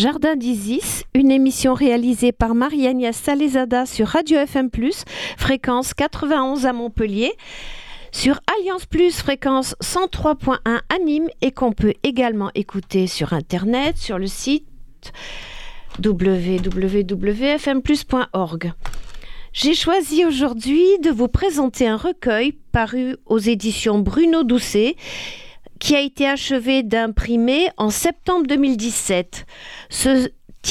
Jardin d'Isis, une émission réalisée par Marie-Agnès Salezada sur Radio FM+, fréquence 91 à Montpellier, sur Alliance Plus, fréquence 103.1 à Nîmes et qu'on peut également écouter sur Internet, sur le site www.fmplus.org. J'ai choisi aujourd'hui de vous présenter un recueil paru aux éditions Bruno Doucet, qui a été achevé d'imprimer en septembre 2017. Ce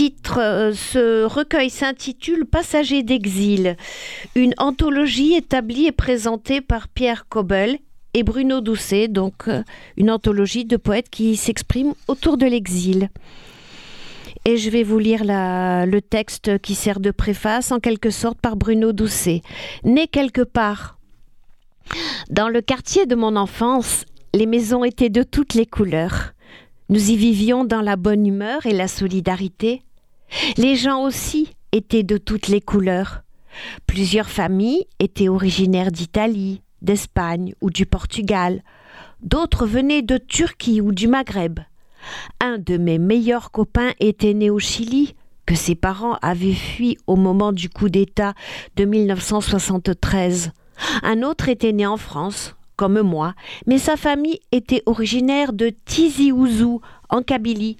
recueil s'intitule Passagers d'exil, une anthologie établie et présentée par Pierre Cobel et Bruno Doucet, donc une anthologie de poètes qui s'expriment autour de l'exil. Et je vais vous lire le texte qui sert de préface en quelque sorte par Bruno Doucet. Né quelque part dans le quartier de mon enfance, les maisons étaient de toutes les couleurs. Nous y vivions dans la bonne humeur et la solidarité. Les gens aussi étaient de toutes les couleurs. Plusieurs familles étaient originaires d'Italie, d'Espagne ou du Portugal. D'autres venaient de Turquie ou du Maghreb. Un de mes meilleurs copains était né au Chili, que ses parents avaient fui au moment du coup d'État de 1973. Un autre était né en France, comme moi, mais sa famille était originaire de Tizi Ouzou, en Kabylie.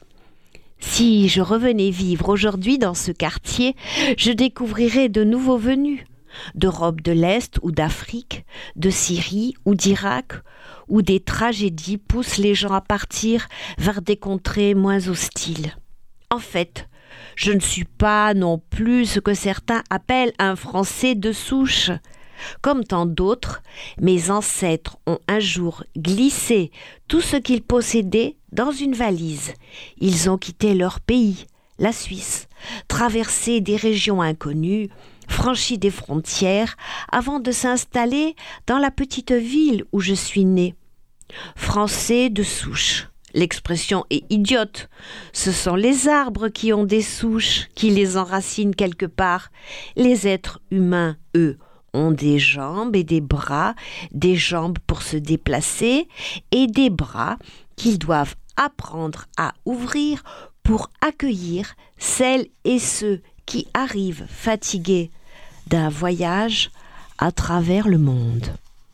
Si je revenais vivre aujourd'hui dans ce quartier, je découvrirais de nouveaux venus, d'Europe de l'Est ou d'Afrique, de Syrie ou d'Irak, où des tragédies poussent les gens à partir vers des contrées moins hostiles. En fait, je ne suis pas non plus ce que certains appellent un Français de souche. Comme tant d'autres, mes ancêtres ont un jour glissé tout ce qu'ils possédaient dans une valise. Ils ont quitté leur pays, la Suisse, traversé des régions inconnues, franchi des frontières avant de s'installer dans la petite ville où je suis né. Français de souche. L'expression est idiote. Ce sont les arbres qui ont des souches, qui les enracinent quelque part. Les êtres humains, eux, ont des jambes et des bras, des jambes pour se déplacer et des bras qu'ils doivent apprendre à ouvrir pour accueillir celles et ceux qui arrivent fatigués d'un voyage à travers le monde.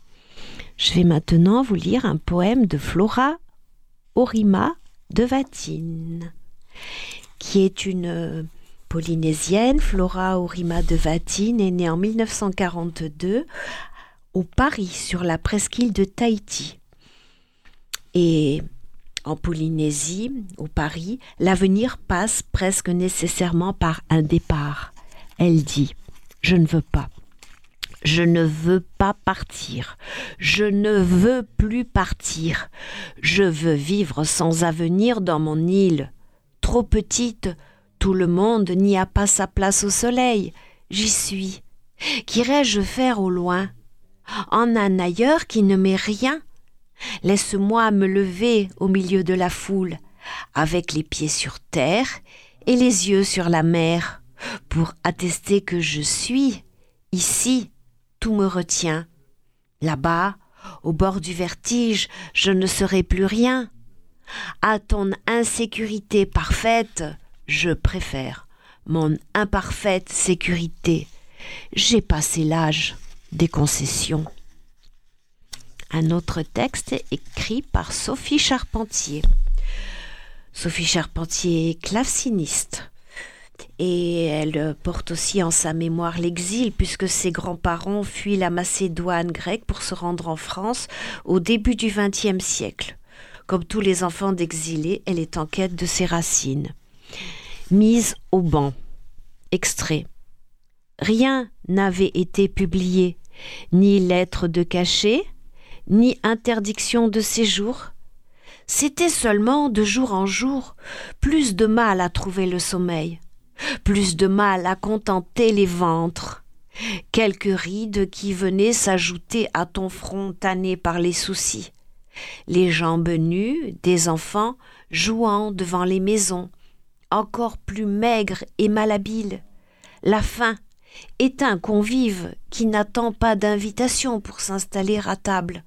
Je vais maintenant vous lire un poème de Flora Orima de Vatine, qui est une polynésienne. Flora Orima de Vatine est née en 1942 au Paris, sur la presqu'île de Tahiti. Et en Polynésie, au Paris, l'avenir passe presque nécessairement par un départ. Elle dit « Je ne veux pas. Je ne veux pas partir. Je ne veux plus partir. Je veux vivre sans avenir dans mon île. Trop petite, tout le monde n'y a pas sa place au soleil. J'y suis. Qu'irais-je faire au loin? En un ailleurs qui ne m'est rien? Laisse-moi me lever au milieu de la foule, avec les pieds sur terre et les yeux sur la mer, pour attester que je suis. Ici, tout me retient. Là-bas, au bord du vertige, je ne serai plus rien. À ton insécurité parfaite, je préfère mon imparfaite sécurité. J'ai passé l'âge des concessions. Un autre texte écrit par Sophie Charpentier. Sophie Charpentier est claveciniste. Et elle porte aussi en sa mémoire l'exil, puisque ses grands-parents fuient la Macédoine grecque pour se rendre en France au début du XXe siècle. Comme tous les enfants d'exilés, elle est en quête de ses racines. Mise au banc. Extrait. Rien n'avait été publié, ni lettre de cachet, ni interdiction de séjour. C'était seulement de jour en jour plus de mal à trouver le sommeil, plus de mal à contenter les ventres, quelques rides qui venaient s'ajouter à ton front tanné par les soucis, les jambes nues des enfants jouant devant les maisons, encore plus maigres et malhabiles, la faim est un convive qui n'attend pas d'invitation pour s'installer à table.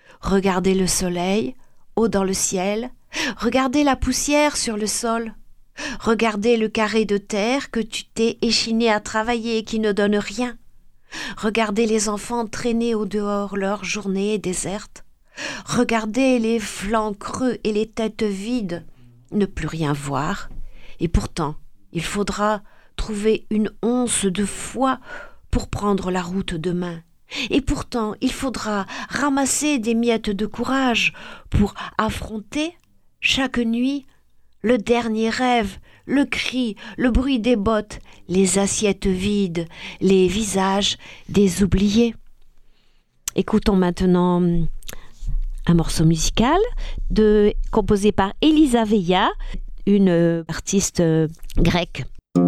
Regardez le soleil, haut dans le ciel, regardez la poussière sur le sol. Regardez le carré de terre que tu t'es échiné à travailler et qui ne donne rien. Regardez les enfants traîner au dehors leur journée déserte. Regardez les flancs creux et les têtes vides, ne plus rien voir. Et pourtant, il faudra trouver une once de foi pour prendre la route demain. Et pourtant, il faudra ramasser des miettes de courage pour affronter chaque nuit le dernier rêve, le cri, le bruit des bottes, les assiettes vides, les visages des oubliés. Écoutons maintenant un morceau musical composé par Elisa Veia, une artiste grecque.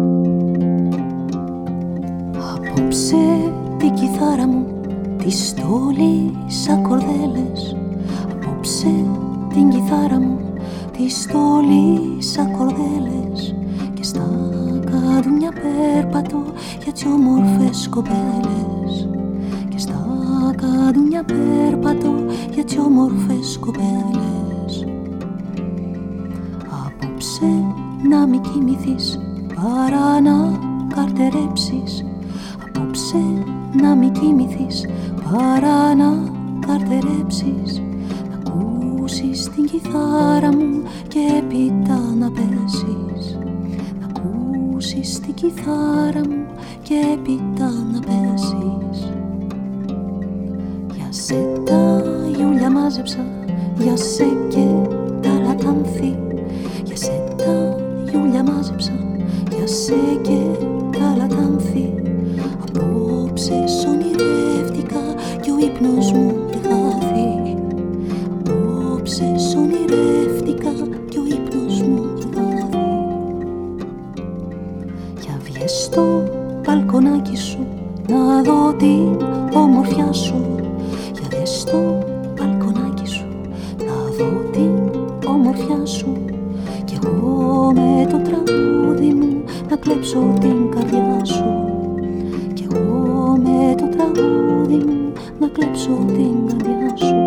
Απόψε την κιθάρα μου τη στόλισα κορδέλες. Απόψε την κιθάρα μου τη στόλισα κορδέλες. Και στα καδούνια πέρπατο για τις όμορφες κοπέλες. Και στα καδούνια πέρπατο για τις όμορφες κοπέλες. Απόψε να μη κοιμηθείς παρά να καρτερέψεις. Απόψε να μη κοιμηθείς παρά να καρτερέψεις. Να ακούσεις την κιθάρα μου και έπειτα να πέσεις. Να ακούσεις την κιθάρα μου και έπειτα να πέσεις. Για σε τα γιούλια μάζεψα, για σε και τα λατάνθη. Για σε τα γιούλια μάζεψα, για σε και τα λατάνθη. Απόψε ονειρεύτηκα κι ο ύπνος μου είχε χάθει. Απόψε ονειρεύτηκα κι ο ύπνος μου είχε χάθει. Για βγες στο μπαλκονάκι σου να δω την ομορφιά σου. Για βγες στο μπαλκονάκι σου να δω την ομορφιά σου. Κι εγώ με το τραγούδι μου να κλέψω την καρδιά σου. Κι εγώ με το τραγούδι μου να κλέψω την καρδιά σου.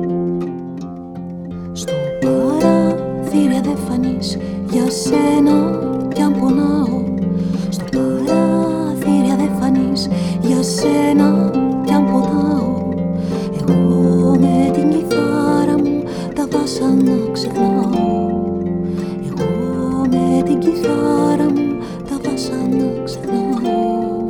Στο παραθύρια δε φανείς για σένα κι αν πονάω. Στο παραθύρια δε φανείς για σένα κι αν πονάω. Εγώ με την κιθάρα μου τα βάσανα ξεχνάω. Εγώ με την κιθάρα μου τα βάσανα ξεχνάω.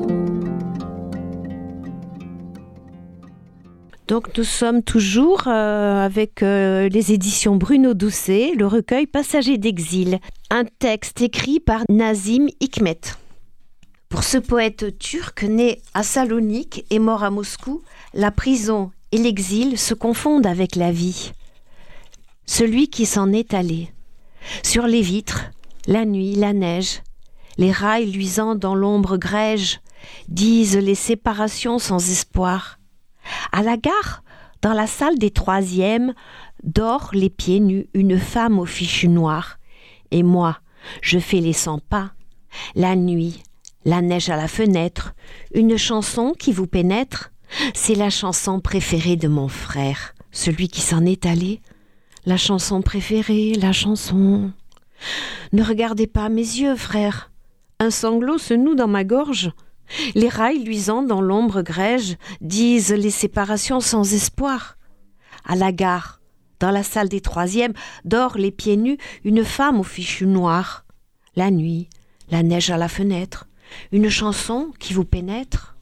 Donc nous sommes toujours avec les éditions Bruno Doucet, le recueil Passagers d'exil, un texte écrit par Nazım Hikmet. Pour ce poète turc né à Salonique et mort à Moscou, la prison et l'exil se confondent avec la vie. Celui qui s'en est allé. Sur les vitres, la nuit, la neige, les rails luisants dans l'ombre grège disent les séparations sans espoir. À la gare, dans la salle des troisièmes, dort les pieds nus une femme au fichu noir. Et moi, je fais les 100 pas. La nuit, la neige à la fenêtre, une chanson qui vous pénètre, c'est la chanson préférée de mon frère, celui qui s'en est allé. La chanson préférée, la chanson. Ne regardez pas mes yeux, frère. Un sanglot se noue dans ma gorge. Les rails luisants dans l'ombre grège disent les séparations sans espoir. À la gare, dans la salle des troisièmes, dort les pieds nus une femme au fichu noir. La nuit, la neige à la fenêtre, une chanson qui vous pénètre.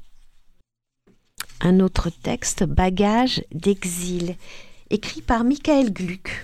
Un autre texte, Bagages d'exil, écrit par Michael Gluck,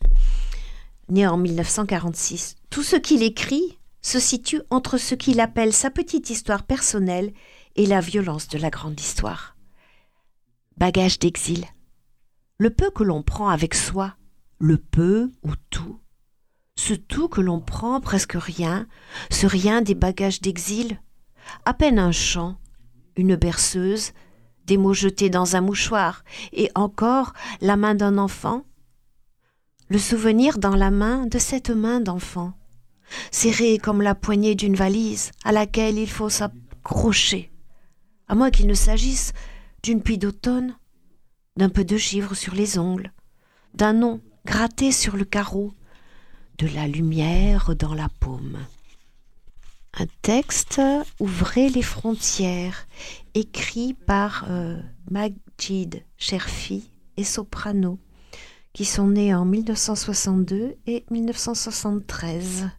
né en 1946. Tout ce qu'il écrit se situe entre ce qu'il appelle sa petite histoire personnelle et la violence de la grande histoire. Bagage d'exil. Le peu que l'on prend avec soi, le peu ou tout, ce tout que l'on prend, presque rien, ce rien des bagages d'exil, à peine un chant, une berceuse, des mots jetés dans un mouchoir, et encore la main d'un enfant, le souvenir dans la main de cette main d'enfant, serrée comme la poignée d'une valise à laquelle il faut s'accrocher, à moins qu'il ne s'agisse d'une pluie d'automne, d'un peu de givre sur les ongles, d'un nom gratté sur le carreau, de la lumière dans la paume. Un texte « Ouvrez les frontières » écrit par Majid Cherfi et soprano, qui sont nés en 1962 et 1973.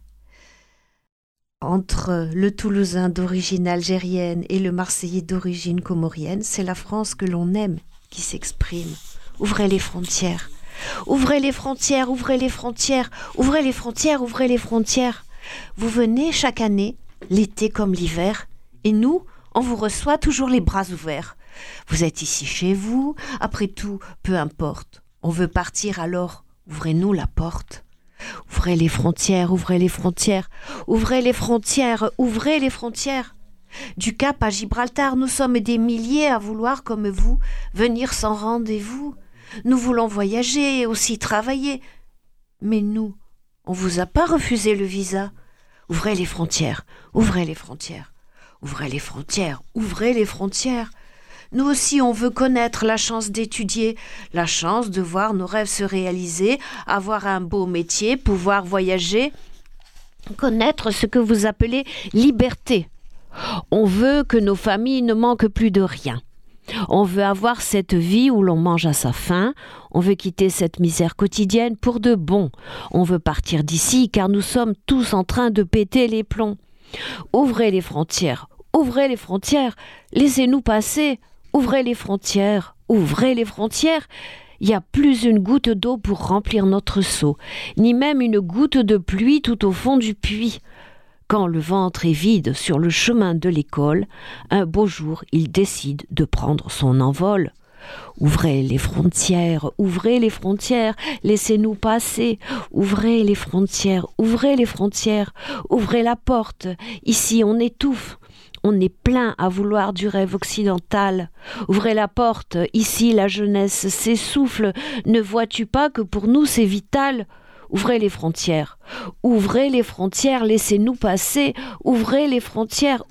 Entre le Toulousain d'origine algérienne et le Marseillais d'origine comorienne, c'est la France que l'on aime qui s'exprime. Ouvrez les frontières. Ouvrez les frontières, ouvrez les frontières, ouvrez les frontières, ouvrez les frontières. Vous venez chaque année, l'été comme l'hiver, et nous, on vous reçoit toujours les bras ouverts. Vous êtes ici chez vous, après tout, peu importe. On veut partir alors, ouvrez-nous la porte. Ouvrez les frontières, ouvrez les frontières, ouvrez les frontières, ouvrez les frontières. Du Cap à Gibraltar, nous sommes des milliers à vouloir, comme vous, venir sans rendez-vous. Nous voulons voyager et aussi travailler. Mais nous, on vous a pas refusé le visa. Ouvrez les frontières, ouvrez les frontières, ouvrez les frontières, ouvrez les frontières. Nous aussi, on veut connaître la chance d'étudier, la chance de voir nos rêves se réaliser, avoir un beau métier, pouvoir voyager, connaître ce que vous appelez liberté. On veut que nos familles ne manquent plus de rien. On veut avoir cette vie où l'on mange à sa faim, on veut quitter cette misère quotidienne pour de bon. On veut partir d'ici car nous sommes tous en train de péter les plombs. Ouvrez les frontières, laissez-nous passer. Ouvrez les frontières, ouvrez les frontières. Il n'y a plus une goutte d'eau pour remplir notre seau, ni même une goutte de pluie tout au fond du puits. Quand le ventre est vide sur le chemin de l'école, un beau jour, il décide de prendre son envol. Ouvrez les frontières, laissez-nous passer. Ouvrez les frontières, ouvrez la porte. Ici, on étouffe. On est plein à vouloir du rêve occidental. Ouvrez la porte, ici la jeunesse s'essouffle. Ne vois-tu pas que pour nous c'est vital ? Ouvrez les frontières, laissez-nous passer. Ouvrez les frontières.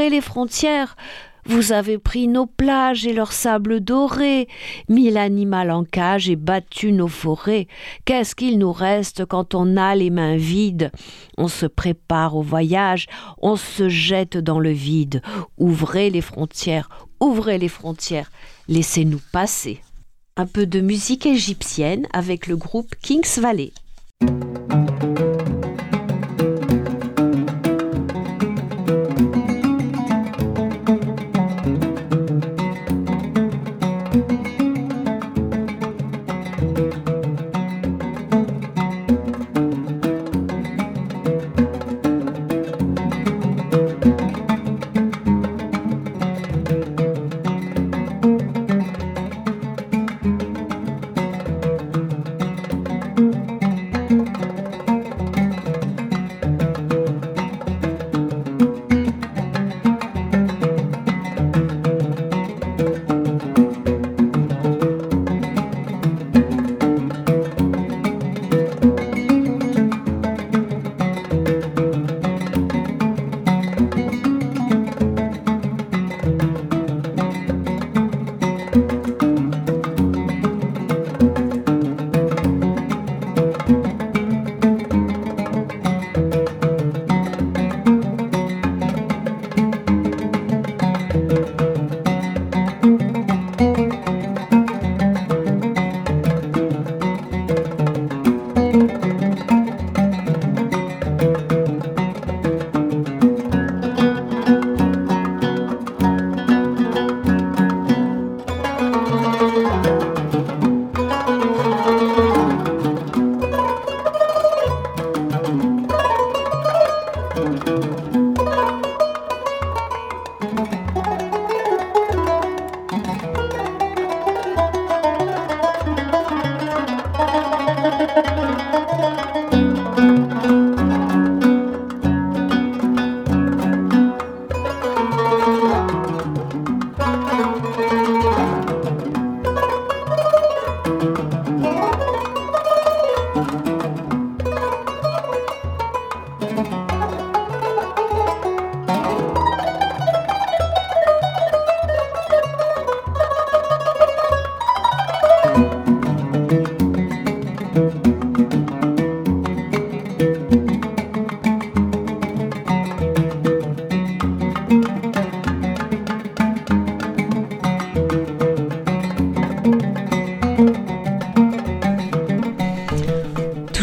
Vous avez pris nos plages et leurs sables dorés, mis l'animal en cage et battu nos forêts. Qu'est-ce qu'il nous reste quand on a les mains vides ? On se prépare au voyage, on se jette dans le vide. Ouvrez les frontières, laissez-nous passer. Un peu de musique égyptienne avec le groupe Kings Valley.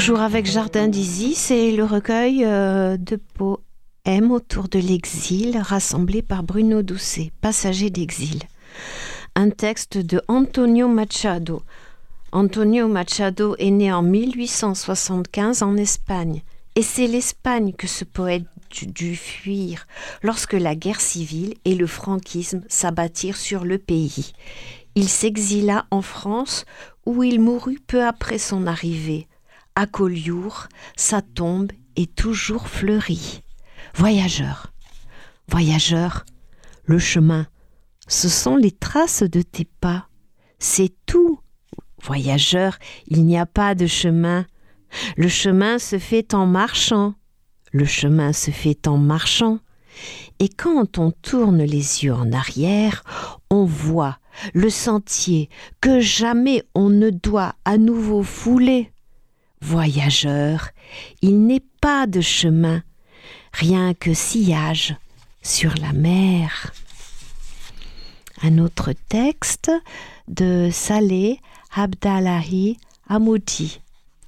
Toujours avec Jardin d'Isis, c'est le recueil de poèmes autour de l'exil rassemblé par Bruno Doucet, Passager d'exil. Un texte de Antonio Machado. Antonio Machado est né en 1875 en Espagne. Et c'est l'Espagne que ce poète dut fuir lorsque la guerre civile et le franquisme s'abattirent sur le pays. Il s'exila en France où il mourut peu après son arrivée. À Collioure, sa tombe est toujours fleurie. Voyageur, voyageur, le chemin, ce sont les traces de tes pas. C'est tout. Voyageur, il n'y a pas de chemin. Le chemin se fait en marchant. Le chemin se fait en marchant. Et quand on tourne les yeux en arrière, on voit le sentier que jamais on ne doit à nouveau fouler. Voyageur, il n'est pas de chemin, rien que sillage sur la mer. Un autre texte de Saleh Abdallahi Hamoudi.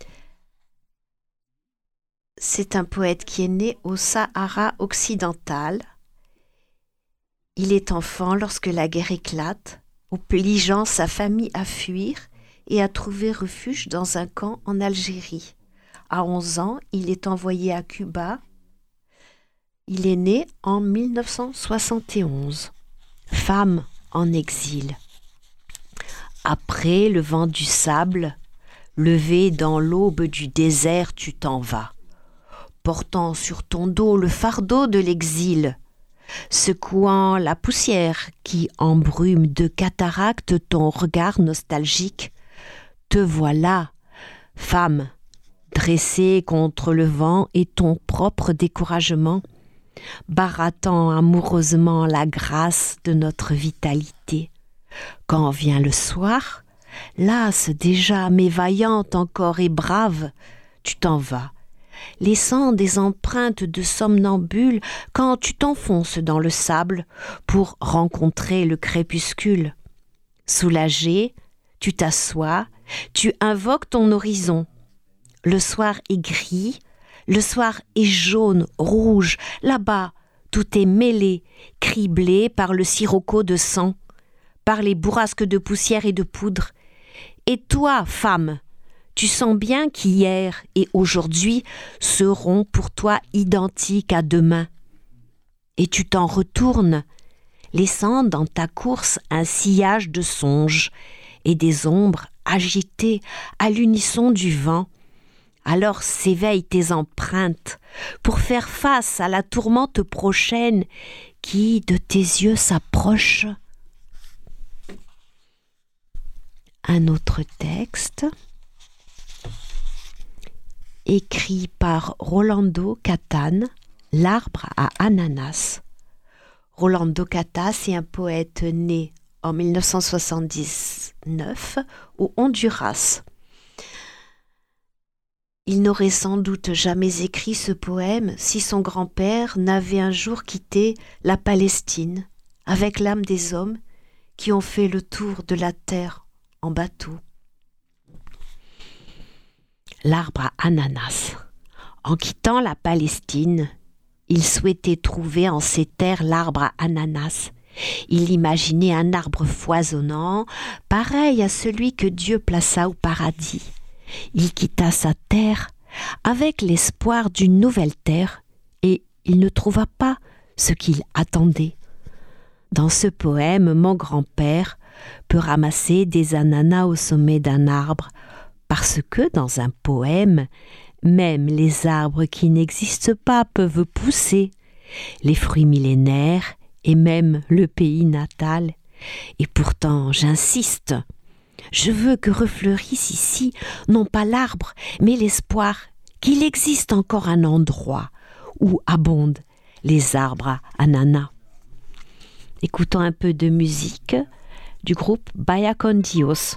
C'est un poète qui est né au Sahara occidental. Il est enfant lorsque la guerre éclate, obligeant sa famille à fuir et à trouver refuge dans un camp en Algérie. À 11 ans, il est envoyé à Cuba. Il est né en 1971. Femme en exil. Après le vent du sable, levé dans l'aube du désert, tu t'en vas, portant sur ton dos le fardeau de l'exil, secouant la poussière qui embrume de cataracte ton regard nostalgique. Te voilà, femme, dressée contre le vent et ton propre découragement, barattant amoureusement la grâce de notre vitalité. Quand vient le soir, lasse déjà mais vaillante encore et brave, tu t'en vas, laissant des empreintes de somnambule quand tu t'enfonces dans le sable pour rencontrer le crépuscule. Soulagé, tu t'assois, tu invoques ton horizon. Le soir est gris, le soir est jaune, rouge, là-bas, tout est mêlé, criblé par le sirocco de sang, par les bourrasques de poussière et de poudre. Et toi, femme, tu sens bien qu'hier et aujourd'hui seront pour toi identiques à demain. Et tu t'en retournes, laissant dans ta course un sillage de songes et des ombres agitées à l'unisson du vent. Alors s'éveillent tes empreintes pour faire face à la tourmente prochaine qui de tes yeux s'approche. Un autre texte écrit par Rolando Catán, L'arbre à ananas. Rolando Catán est un poète né en 1979 au Honduras. Il n'aurait sans doute jamais écrit ce poème si son grand-père n'avait un jour quitté la Palestine avec l'âme des hommes qui ont fait le tour de la terre en bateau. L'arbre à ananas. En quittant la Palestine, il souhaitait trouver en ces terres l'arbre à ananas. Il imaginait un arbre foisonnant, pareil à celui que Dieu plaça au paradis. Il quitta sa terre avec l'espoir d'une nouvelle terre et il ne trouva pas ce qu'il attendait. Dans ce poème, mon grand-père peut ramasser des ananas au sommet d'un arbre parce que dans un poème, même les arbres qui n'existent pas peuvent pousser, les fruits millénaires et même le pays natal. Et pourtant, j'insiste, je veux que refleurisse ici, non pas l'arbre, mais l'espoir qu'il existe encore un endroit où abondent les arbres à ananas. Écoutons un peu de musique du groupe Vaya con Dios.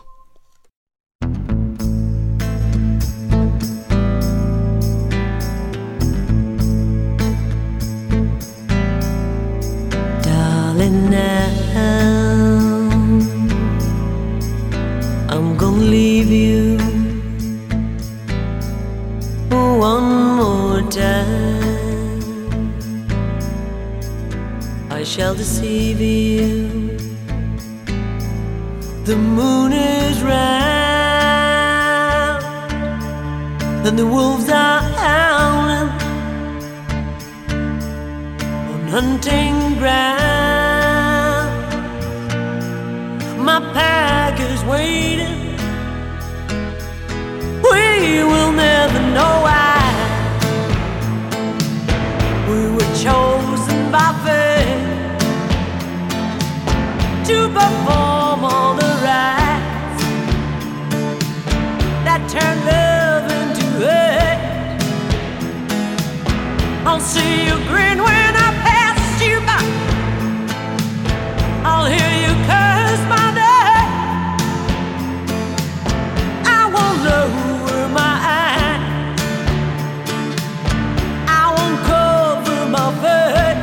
Darling, now I'm gonna leave you time I shall deceive you. The moon is round and the wolves are howling on hunting ground. My pack is waiting. We will never know why we were chosen by fate to perform all the rites that turn love into hate. I'll see you grin when I pass you by. I'll hear you curse my name. I won't lower my eyes. I won't cover my face.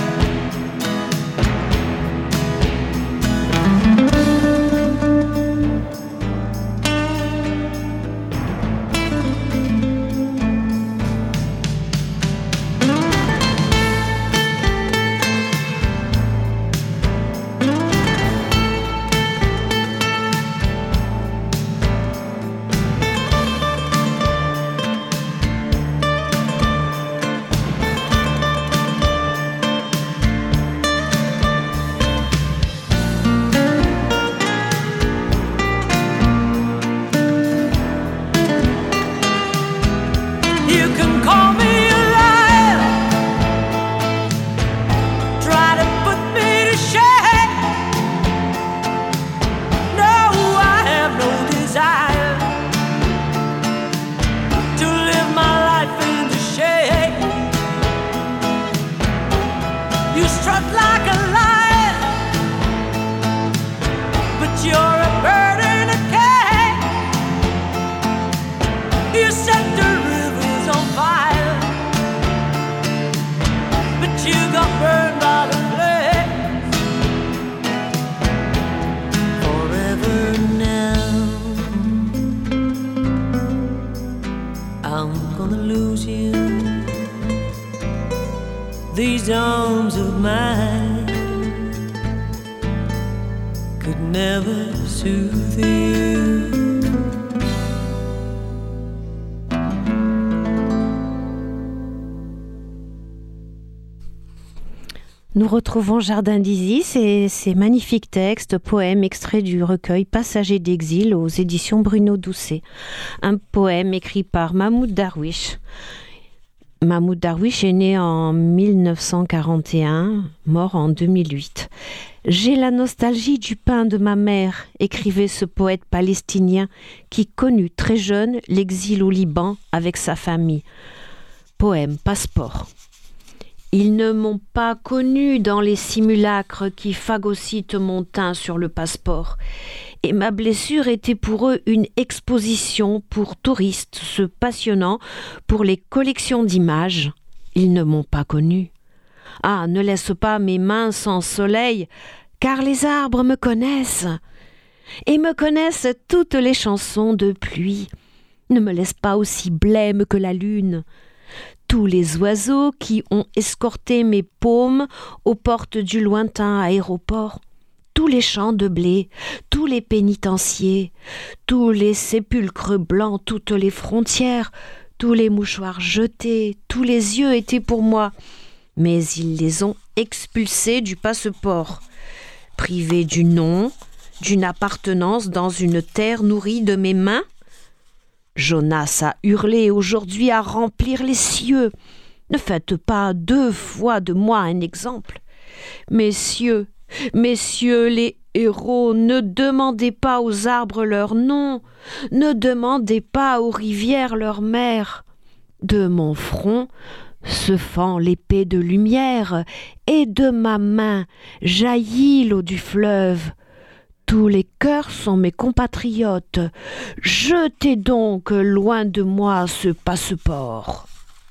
These arms of mine could never soothe you. Nous retrouvons Jardin d'Isis et ses magnifiques textes, poèmes extraits du recueil Passagers d'exil aux éditions Bruno Doucet. Un poème écrit par Mahmoud Darwish. Mahmoud Darwish est né en 1941, mort en 2008. « J'ai la nostalgie du pain de ma mère », écrivait ce poète palestinien qui connut très jeune l'exil au Liban avec sa famille. Poème Passeport. Ils ne m'ont pas connu dans les simulacres qui phagocytent mon teint sur le passeport. Et ma blessure était pour eux une exposition pour touristes se passionnant pour les collections d'images. Ils ne m'ont pas connu. Ah, ne laisse pas mes mains sans soleil, car les arbres me connaissent. Et me connaissent toutes les chansons de pluie. Ne me laisse pas aussi blême que la lune. Tous les oiseaux qui ont escorté mes paumes aux portes du lointain aéroport, tous les champs de blé, tous les pénitenciers, tous les sépulcres blancs, toutes les frontières, tous les mouchoirs jetés, tous les yeux étaient pour moi, mais ils les ont expulsés du passeport, privés du nom, d'une appartenance dans une terre nourrie de mes mains. Jonas a hurlé aujourd'hui à remplir les cieux. Ne faites pas 2 fois de moi un exemple. Messieurs, les héros, ne demandez pas aux arbres leur nom, ne demandez pas aux rivières leur mère. De mon front se fend l'épée de lumière, et de ma main jaillit l'eau du fleuve. Tous les cœurs sont mes compatriotes. Jetez donc loin de moi ce passeport.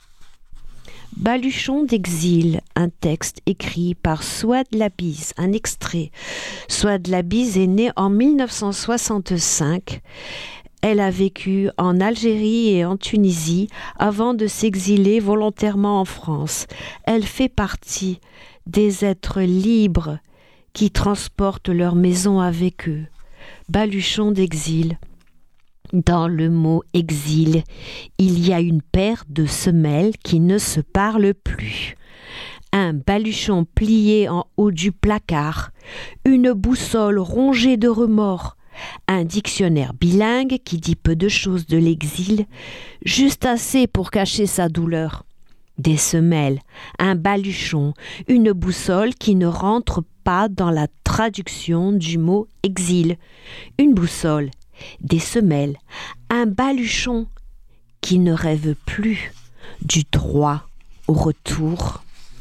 Baluchon d'exil, un texte écrit par Souad Labise, un extrait. Souad Labise est née en 1965. Elle a vécu en Algérie et en Tunisie avant de s'exiler volontairement en France. Elle fait partie des êtres libres qui transportent leur maison avec eux. Baluchon d'exil. Dans le mot exil, il y a une paire de semelles qui ne se parlent plus. Un baluchon plié en haut du placard, une boussole rongée de remords, un dictionnaire bilingue qui dit peu de choses de l'exil, juste assez pour cacher sa douleur. Des semelles, un baluchon, une boussole qui ne rentre pas dans la traduction du mot exil. Une boussole, des semelles, un baluchon qui ne rêve plus du droit au retour.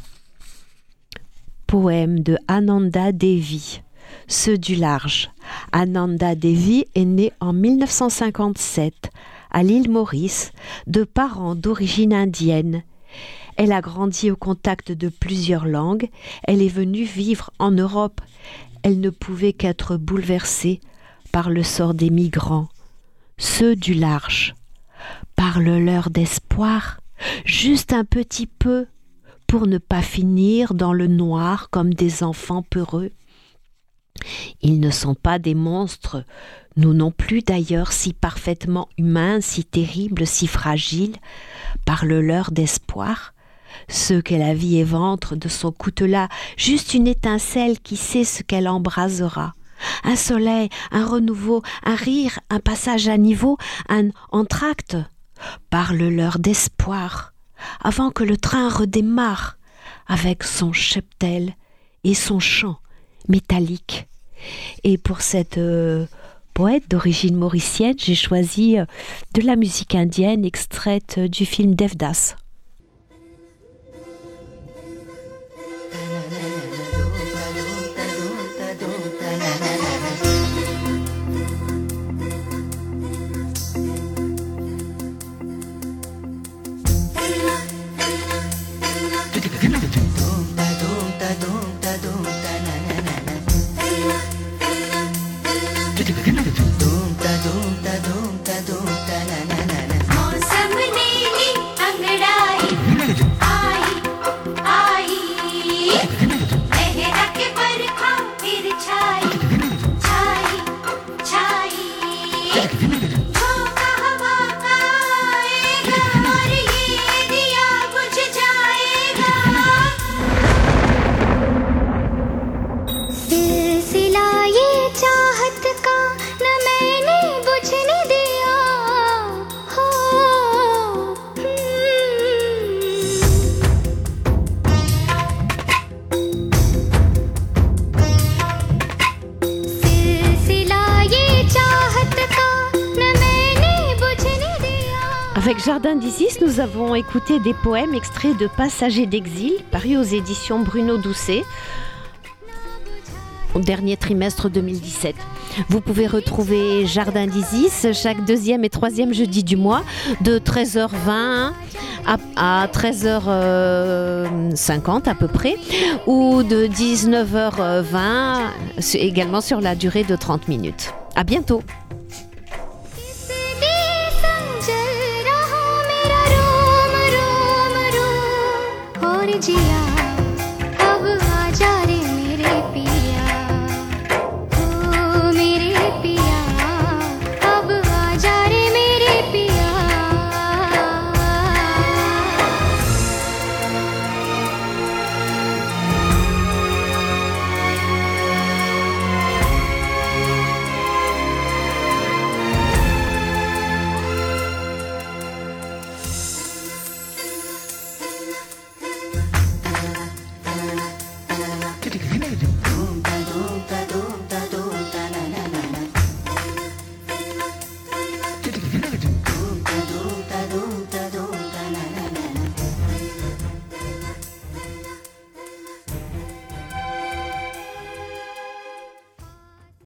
Poème de Ananda Devi, Ceux du large. Ananda Devi est née en 1957 à l'île Maurice de parents d'origine indienne. Elle a grandi au contact de plusieurs langues. Elle est venue vivre en Europe. Elle ne pouvait qu'être bouleversée par le sort des migrants. Ceux du large. Parle-leur d'espoir, juste un petit peu, pour ne pas finir dans le noir comme des enfants peureux. Ils ne sont pas des monstres, nous non plus d'ailleurs, si parfaitement humains, si terribles, si fragiles. Parle-leur d'espoir. Ceux que la vie éventre de son coutelas, juste une étincelle qui sait ce qu'elle embrasera. Un soleil, un renouveau, un rire, un passage à niveau, un entracte. Parle-leur d'espoir, avant que le train redémarre, avec son cheptel et son chant métallique. Et pour cette poète d'origine mauricienne, j'ai choisi de la musique indienne extraite du film Devdas. Avec Jardin d'Isis, nous avons écouté des poèmes extraits de Passagers d'exil, parus aux éditions Bruno Doucet, au dernier trimestre 2017. Vous pouvez retrouver Jardin d'Isis chaque deuxième et troisième jeudi du mois, de 13h20 à 13h50 à peu près, ou de 19h20, également sur la durée de 30 minutes. À bientôt. Jiya